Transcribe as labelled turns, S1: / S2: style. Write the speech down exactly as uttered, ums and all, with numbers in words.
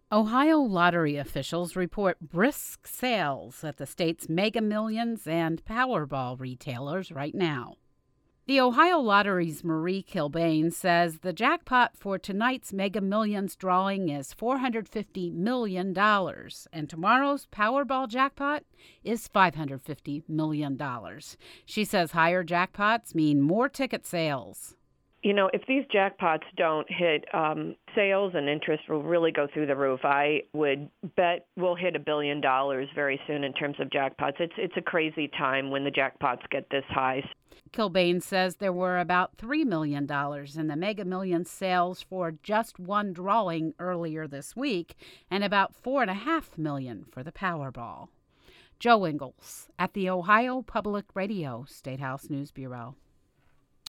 S1: Ohio lottery officials report brisk sales at the state's Mega Millions and Powerball retailers right now. The Ohio Lottery's Marie Kilbane says the jackpot for tonight's Mega Millions drawing is four hundred fifty million dollars, and tomorrow's Powerball jackpot is five hundred fifty million dollars. She says higher jackpots mean more ticket sales.
S2: You know, if these jackpots don't hit, um, sales and interest will really go through the roof. I would bet we'll hit a billion dollars very soon in terms of jackpots. It's it's a crazy time when the jackpots get this high.
S1: Kilbane says there were about three million dollars in the Mega Millions sales for just one drawing earlier this week, and about four point five million dollars for the Powerball. Joe Ingles at the Ohio Public Radio State House News Bureau.